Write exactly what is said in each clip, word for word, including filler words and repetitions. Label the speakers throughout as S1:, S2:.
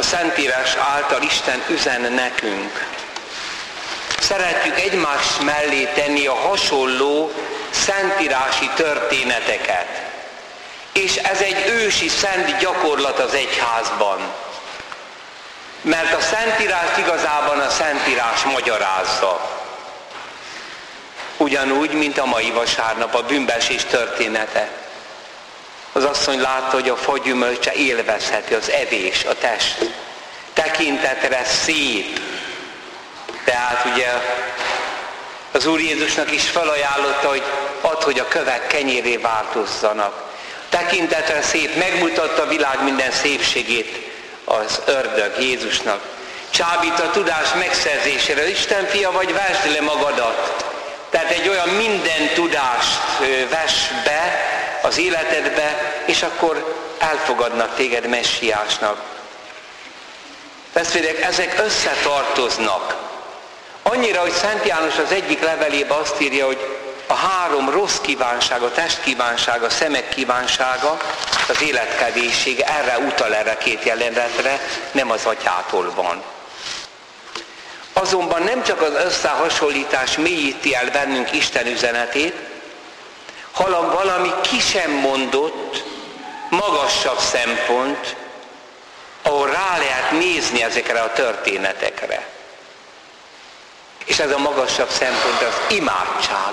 S1: Szentírás által Isten üzen nekünk. Szeretjük egymás mellé tenni a hasonló szentírási történeteket. És ez egy ősi szent gyakorlat az egyházban. Mert a Szentírást igazában a Szentírás magyarázza. Ugyanúgy, mint a mai vasárnap a bűnbeesés története. Az asszony látta, hogy a fagyümölcse élvezheti, az evés, a test. Tekintetre szép. Tehát ugye az Úr Jézusnak is felajánlotta, hogy add, hogy a kövek kenyéré változzanak. Tekintetre szép, megmutatta a világ minden szépségét az ördög Jézusnak. Csábít a tudás megszerzésére. Isten fia vagy, vesd le magadat. Tehát egy olyan minden tudást vess be az életedbe, és akkor elfogadnak téged messiásnak. Testvérek, ezek összetartoznak. Annyira, hogy Szent János az egyik levelében azt írja, hogy a három rossz kívánság, a test kívánsága, a szemek kívánsága, az életkedvésség erre utal, erre két jelenetre, nem az atyától van. Azonban nem csak az összehasonlítás mélyíti el bennünk Isten üzenetét, hanem valami ki sem mondott, magasabb szempont, ahol rá lehet nézni ezekre a történetekre. És ez a magasabb szempont az imádság.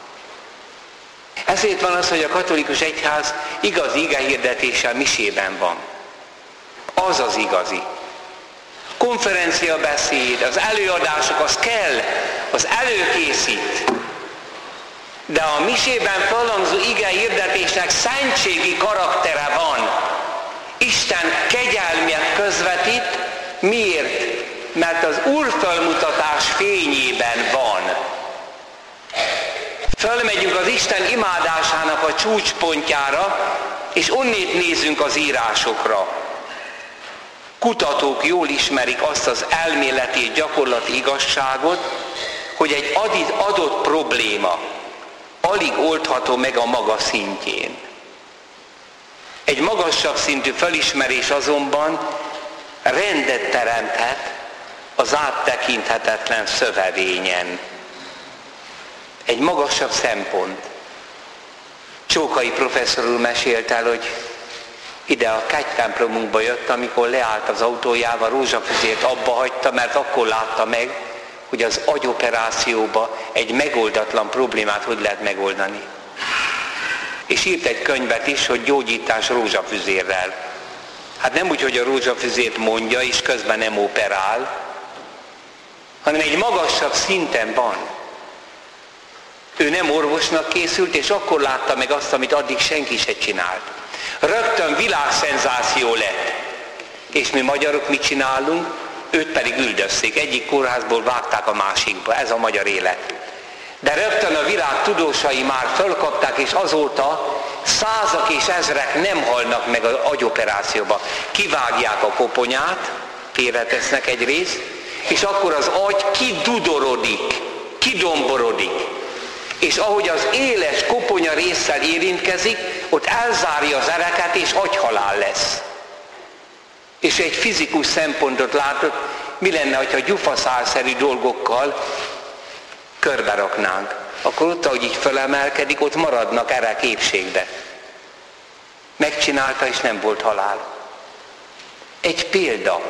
S1: Ezért van az, hogy a katolikus egyház igazi igehirdetéssel misében van. Az az igazi. Konferenciabeszéd, az előadások, az kell, az előkészít. De a misében felhangzó igehirdetésnek szentségi karaktere van. Isten kegyelmet közvetít. Miért? Mert az úrfölmutatás fényében van. Fölmegyünk az Isten imádásának a csúcspontjára, és onnét nézzünk az írásokra. Kutatók jól ismerik azt az elméleti és gyakorlati igazságot, hogy egy adott probléma alig oldható meg a maga szintjén. Egy magasabb szintű felismerés azonban rendet teremthet az áttekinthetetlen szövevényen. Egy magasabb szempont. Csókai professzor úr mesélt el, hogy ide a kegytemplomunkba jött, amikor leállt az autójával, rózsafüzért abba hagyta, mert akkor látta meg, hogy az agyoperációba egy megoldatlan problémát hogy lehet megoldani. És írt egy könyvet is, hogy gyógyítás rózsafüzérrel. Hát nem úgy, hogy a rózsafüzért mondja, és közben nem operál, hanem egy magasabb szinten van. Ő nem orvosnak készült, és akkor látta meg azt, amit addig senki se csinált. Rögtön világszenzáció lett. És mi magyarok mit csinálunk? Őt pedig üldözték. Egyik kórházból vágták a másikba. Ez a magyar élet. De rögtön a világ tudósai már fölkapták, és azóta százak és ezrek nem halnak meg az agyoperációba. Kivágják a koponyát, félretesznek egy részt, és akkor az agy kidudorodik, kidomborodik. És ahogy az éles koponya résszel érintkezik, ott elzárja az ereket, és agyhalál lesz. És egy fizikus szempontot látott, mi lenne, ha gyufaszálszerű dolgokkal körbe raknánk. Akkor ott, ahogy így fölemelkedik, ott maradnak erek épségbe. Megcsinálta, és nem volt halál. Egy példa.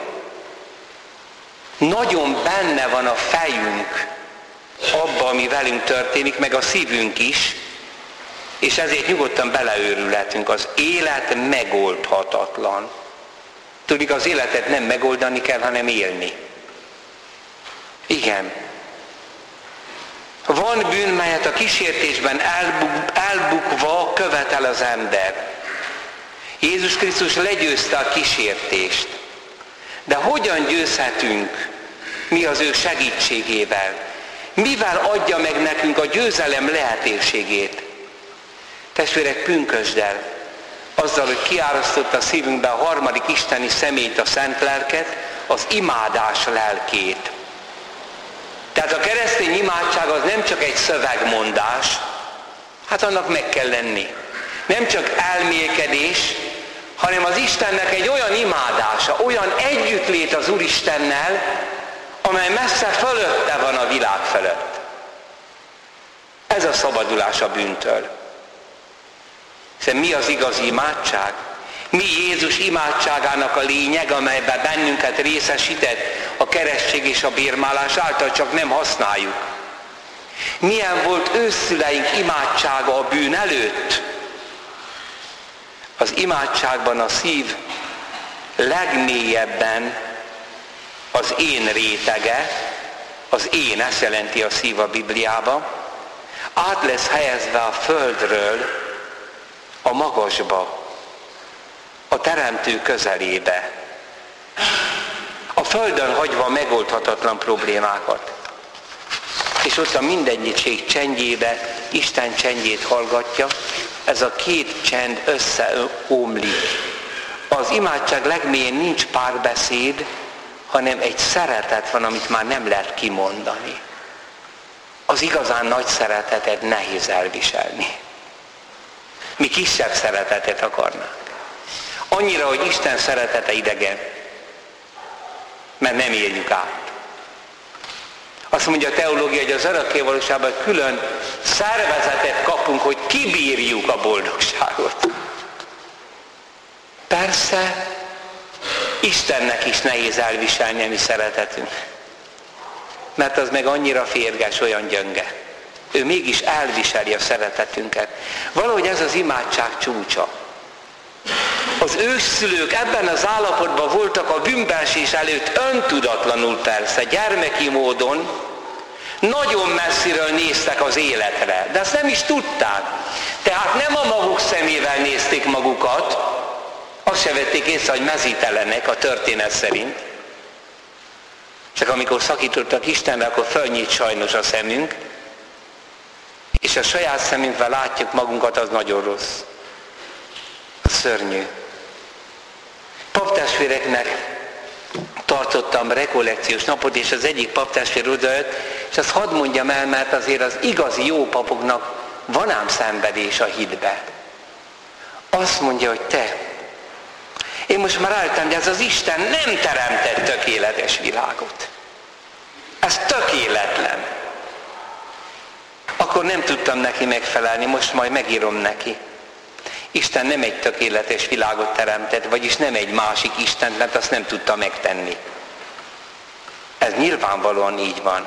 S1: Nagyon benne van a fejünk abba, ami velünk történik, meg a szívünk is, és ezért nyugodtan beleőrülhetünk. Az élet megoldhatatlan. Tudjuk, az életet nem megoldani kell, hanem élni. Igen. Van bűn, melyet a kísértésben elbuk, elbukva követel az ember. Jézus Krisztus legyőzte a kísértést. De hogyan győzhetünk mi az ő segítségével? Mivel adja meg nekünk a győzelem lehetőségét? Testvérek, pünkösddel, azzal, hogy kiárasztotta a szívünkbe a harmadik isteni személyt, a Szent Lelket, az imádás lelkét. Tehát a keresztény imádság az nem csak egy szövegmondás, hát annak meg kell lenni. Nem csak elmélkedés, hanem az Istennek egy olyan imádása, olyan együttlét az Úristennel, amely messze fölötte van a világ felett. Ez a szabadulás a bűntől. Hiszen mi az igazi imádság? Mi Jézus imádságának a lényeg, amelyben bennünket részesített a keresztség és a bérmálás által, csak nem használjuk. Milyen volt ősszüleink imádsága a bűn előtt? Az imádságban a szív legmélyebben az én rétege, az én, ezt jelenti a szív a Bibliában, át lesz helyezve a földről a magasba, a teremtő közelébe. A földön hagyva megoldhatatlan problémákat. És ott a mindennyidség csendjébe Isten csendjét hallgatja, ez a két csend összeomlik. Az imádság legmélyén nincs párbeszéd, hanem egy szeretet van, amit már nem lehet kimondani. Az igazán nagy szeretetet nehéz elviselni. Mi kisebb szeretetet akarnánk. Annyira, hogy Isten szeretete idegen, mert nem éljük át. Azt mondja a teológia, hogy az örökké valóságban külön szervezetet kapunk, hogy kibírjuk a boldogságot. Persze, Istennek is nehéz elviselni a mi szeretetünk. Mert az meg annyira férges, olyan gyönge. Ő mégis elviseli a szeretetünket. Valahogy ez az imádság csúcsa. Az ősszülők ebben az állapotban voltak a bűnbeesés előtt öntudatlanul persze, gyermeki módon, nagyon messziről néztek az életre, de azt nem is tudták. Tehát nem a maguk szemével nézték magukat, azt se vették észre, hogy mezítelenek a történet szerint. Csak amikor szakítottak Istenre, akkor fölnyílt sajnos a szemünk, és a saját szemünkvel látjuk magunkat, az nagyon rossz. Szörnyű. Paptestvéreknek tartottam rekollekciós napot, és az egyik paptestvér odajött, és azt hadd mondjam el, mert azért az igazi jó papoknak van ám szenvedés a hitbe. Azt mondja, hogy te, én most már rájöttem, hogy ez az Isten nem teremtett tökéletes világot. Ez tökéletlen. Akkor nem tudtam neki megfelelni, most majd megírom neki. Isten nem egy tökéletes világot teremtett, vagyis nem egy másik Istent, mert azt nem tudta megtenni. Ez nyilvánvalóan így van.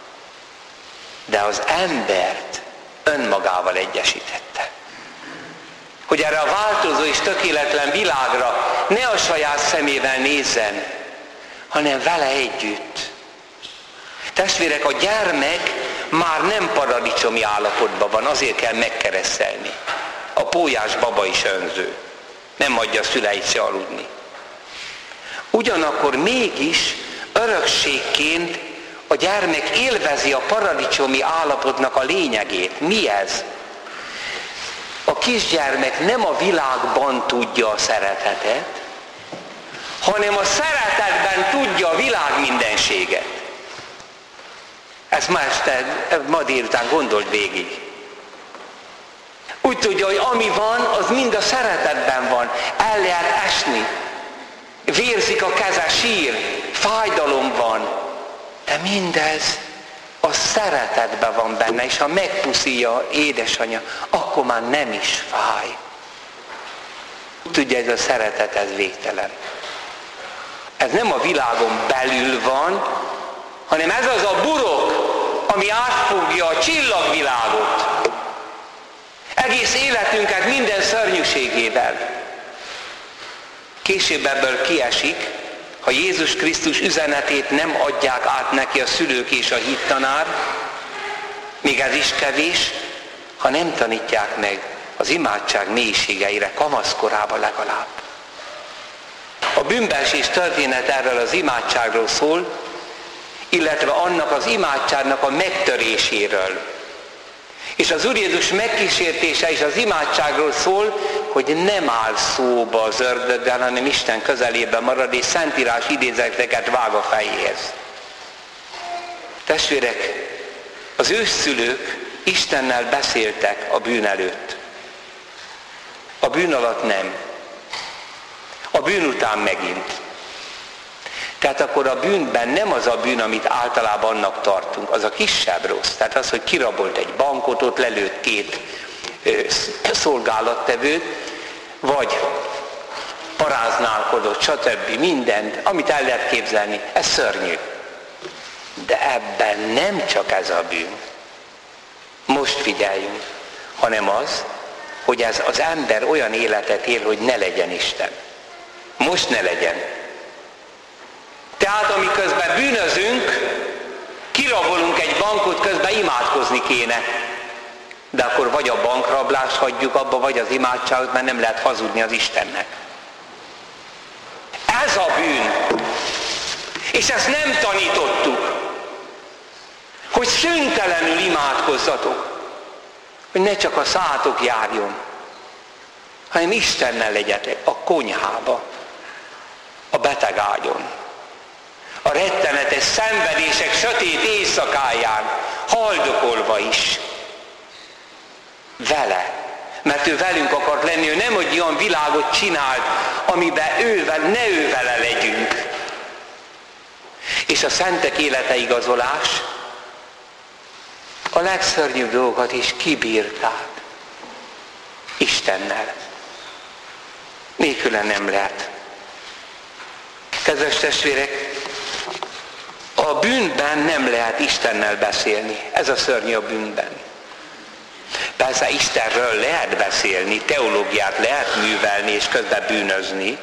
S1: De az embert önmagával egyesítette. Hogy erre a változó és tökéletlen világra ne a saját szemével nézzen, hanem vele együtt. Testvérek, a gyermek már nem paradicsomi állapotban van, azért kell megkeresztelni. A pólyás baba is önző. Nem hagyja a szüleit se aludni. Ugyanakkor mégis örökségként a gyermek élvezi a paradicsomi állapotnak a lényegét. Mi ez? A kisgyermek nem a világban tudja a szeretetet, hanem a szeretetben tudja a világ mindenséget. Ezt ma este, ma délután gondold végig. Úgy tudja, hogy ami van, az mind a szeretetben van. El lehet esni. Vérzik a keze, sír, fájdalom van. De mindez a szeretetben van benne, és ha megpuszíja édesanyja, akkor már nem is fáj. Úgy tudja, ez a szeretet, ez végtelen. Ez nem a világon belül van, hanem ez az a burok, ami átfogja a csillagvilágot. Egész életünket minden szörnyűségével. Később ebből kiesik, ha Jézus Krisztus üzenetét nem adják át neki a szülők és a hittanár, még ez is kevés, ha nem tanítják meg az imádság mélységeire, kamaszkorában legalább. A bűnbeesés történet erről az imádságról szól, illetve annak az imádságnak a megtöréséről. És az Úr Jézus megkísértése is az imádságról szól, hogy nem áll szóba az ördöggel, hanem Isten közelében marad, és szentírás idézeteket vág a fejéhez. Testvérek, az ősszülők Istennel beszéltek a bűn előtt. A bűn alatt nem. A bűn után megint. Tehát akkor a bűnben nem az a bűn, amit általában annak tartunk, az a kisebb rossz. Tehát az, hogy kirabolt egy bankot, ott lelőtt két ö, szolgálattevőt, vagy paráználkodott, stb. Mindent, amit el lehet képzelni, ez szörnyű. De ebben nem csak ez a bűn. Most figyeljünk, hanem az, hogy ez az ember olyan életet él, hogy ne legyen Isten. Most ne legyen. Tehát amiközben bűnözünk, kirabolunk egy bankot, közben imádkozni kéne. De akkor vagy a bankrablást hagyjuk abba, vagy az imádságot, mert nem lehet hazudni az Istennek. Ez a bűn. És ezt nem tanítottuk. Hogy szüntelenül imádkozzatok. Hogy ne csak a szátok járjon, hanem Istennel legyetek a konyhába, a betegágyon, a rettenetes szenvedések sötét éjszakáján, haldokolva is. Vele. Mert ő velünk akart lenni, ő nem hogy olyan világot csinált, amiben ővel, ne ő vele legyünk. És a szentek élete igazolás, a legszörnyűbb dolgokat is kibírták Istennel. Nélküle nem lehet. Kedves testvérek, a bűnben nem lehet Istennel beszélni. Ez a szörnyű a bűnben. Persze Istenről lehet beszélni, teológiát lehet művelni és közben bűnözni.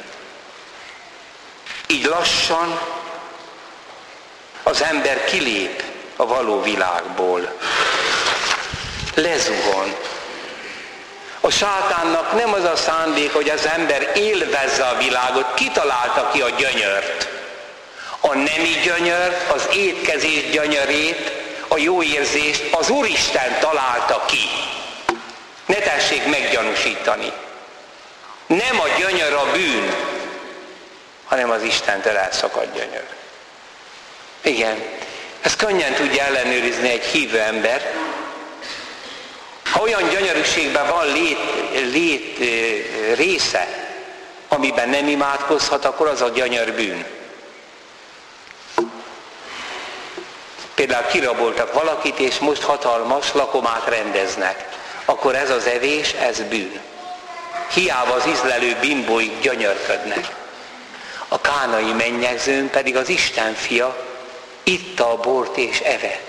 S1: Így lassan az ember kilép a való világból. Lezuhon. A sátánnak nem az a szándék, hogy az ember élvezze a világot, kitalálta ki a gyönyört. A nemi gyönyört, az étkezés gyönyörét, a jó érzést az Úristen találta ki. Ne tessék meggyanúsítani. Nem a gyönyör a bűn, hanem az Istentől elszakadt gyönyör. Igen, ezt könnyen tudja ellenőrizni egy hívő ember. Ha olyan gyönyörűségben van lét, lét része, amiben nem imádkozhat, akkor az a gyönyör bűn. Például kiraboltak valakit, és most hatalmas lakomát rendeznek. Akkor ez az evés, ez bűn. Hiába az ízlelő bimbóik gyönyörködnek. A kánai mennyegzőn pedig az Isten fia itta a bort és evett.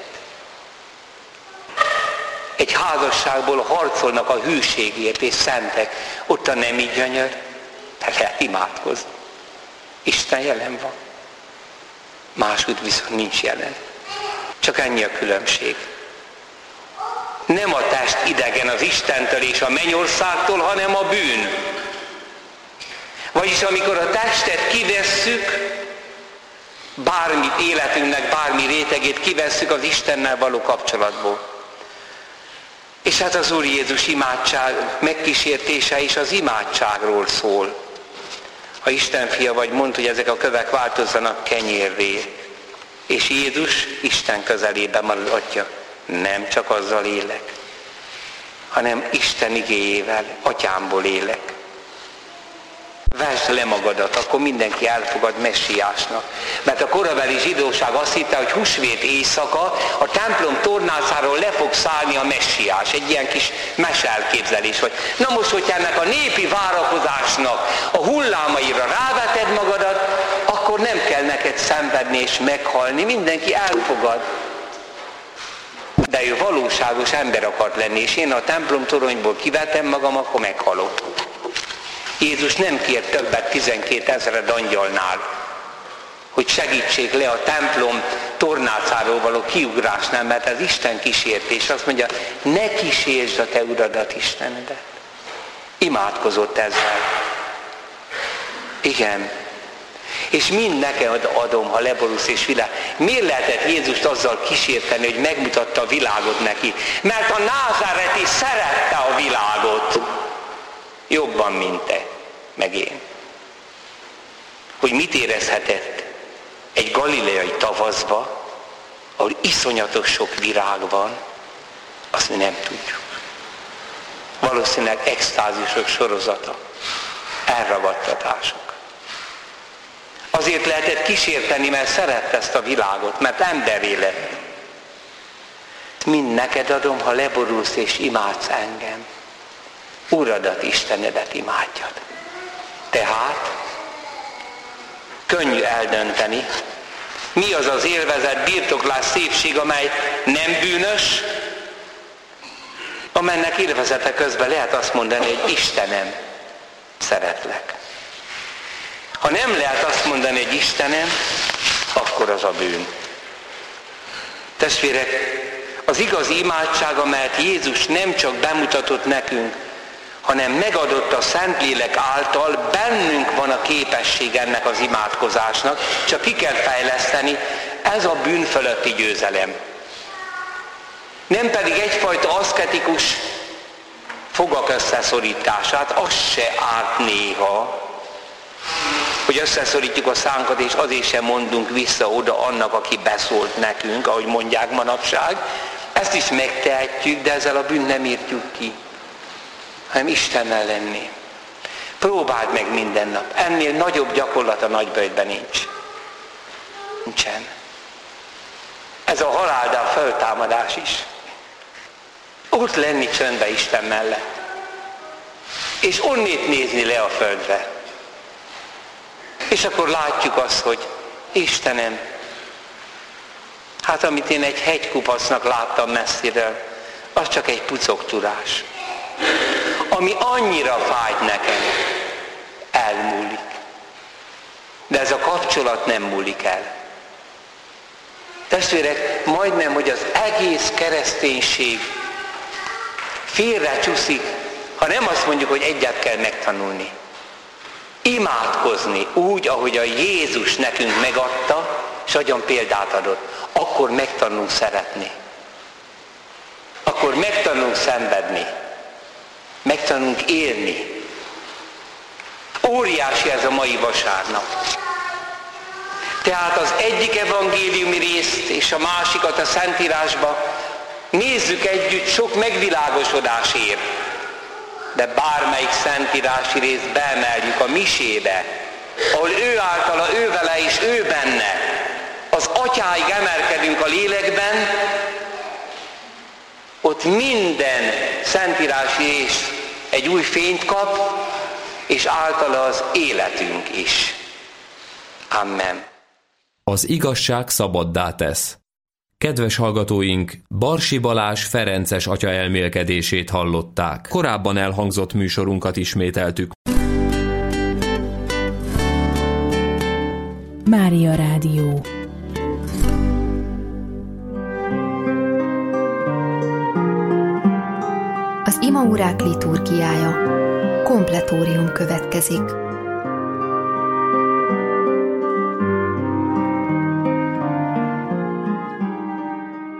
S1: Egy házasságból harcolnak a hűségért és szentek. Ott a nemi gyönyör, de lehet imádkozni. Isten jelen van. Máshogy viszont nincs jelen. Csak ennyi a különbség. Nem a test idegen az Istentől és a mennyországtól, hanem a bűn. Vagyis amikor a testet kivesszük, bármit életünknek, bármi rétegét kivesszük az Istennel való kapcsolatból. És hát az Úr Jézus imádság megkísértése is az imádságról szól. Ha Isten fia vagy, mondd, hogy ezek a kövek változzanak kenyérré. És Jézus Isten közelében maradja. Nem csak azzal élek, hanem Isten igéjével, atyámból élek. Vesd le magadat, akkor mindenki elfogad messiásnak. Mert a korabeli zsidóság azt hitte, hogy húsvét éjszaka a templom tornácáról le fog szállni a messiás. Egy ilyen kis meseelképzelés vagy. Na most, hogyha ennek a népi várakozásnak a hullámaira ráveted magadat, akkor nem kell neked szenvedni és meghalni, mindenki elfogad. De ő valóságos ember akart lenni, és én a templom toronyból kivettem magam, akkor meghalok. Jézus nem kért többet tizenkét ezred angyalnál, hogy segítsék le a templom tornácáról való kiugrásnál, mert az Isten kísértés. Azt mondja, ne kísérsd a te uradat, Istenedet. Imádkozott ezzel. Igen. És mind neked adom, ha leborulsz és világ. Miért lehetett Jézust azzal kísérteni, hogy megmutatta a világot neki? Mert a názáreti szerette a világot. Jobban, mint te, meg én. Hogy mit érezhetett egy galileai tavaszba, ahol iszonyatos sok virág van, azt mi nem tudjuk. Valószínűleg extázisok sorozata, elragadtatások. Azért lehetett kísérteni, mert szerette ezt a világot, mert emberé lett. Mind neked adom, ha leborulsz és imádsz engem. Uradat, Istenedet imádjad. Tehát könnyű eldönteni, mi az az élvezet, birtoklás, szépség, amely nem bűnös, amelynek élvezete közben lehet azt mondani, hogy Istenem, szeretlek. Ha nem lehet azt mondani, hogy Istenem, akkor az a bűn. Testvérek, az igazi imádság, amelyet Jézus nem csak bemutatott nekünk, hanem megadott a Szentlélek által, bennünk van a képesség ennek az imádkozásnak, csak ki kell fejleszteni, ez a bűn fölötti győzelem. Nem pedig egyfajta aszketikus fogak összeszorítását, az se árt néha, hogy összeszorítjuk a szánkat, és azért sem mondunk vissza oda annak, aki beszólt nekünk, ahogy mondják manapság. Ezt is megtehetjük, de ezzel a bűnt nem írtjuk ki, hanem Istennel lenni. Próbáld meg minden nap. Ennél nagyobb gyakorlat a nagybölgyben nincs. Nincsen. Ez a halál, de a föltámadás is. Ott lenni csöndbe Isten mellett. És onnét nézni le a földre. És akkor látjuk azt, hogy Istenem, hát amit én egy hegykupacnak láttam messziről, az csak egy pucogturás. Ami annyira fájt nekem, elmúlik. De ez a kapcsolat nem múlik el. Testvérek, majdnem, hogy az egész kereszténység félrecsúszik, ha nem azt mondjuk, hogy egyet kell megtanulni. Imádkozni úgy, ahogy a Jézus nekünk megadta, és nagyon példát adott. Akkor megtanulunk szeretni. Akkor megtanulunk szenvedni. Megtanulunk élni. Óriási ez a mai vasárnap. Tehát az egyik evangéliumi részt és a másikat a Szentírásba nézzük együtt, sok megvilágosodás ér. De bármelyik szentírási részt beemeljük a misébe, ahol ő általa, ő vele és ő benne, az atyáig emelkedünk a lélekben, ott minden szentírási rész egy új fényt kap, és általa az életünk is. Amen.
S2: Az igazság szabaddá tesz. Kedves hallgatóink, Barsi Balázs ferences atya elmélkedését hallották. Korábban elhangzott műsorunkat ismételtük.
S3: Mária Rádió. Az imaórák liturgiája. Kompletórium következik.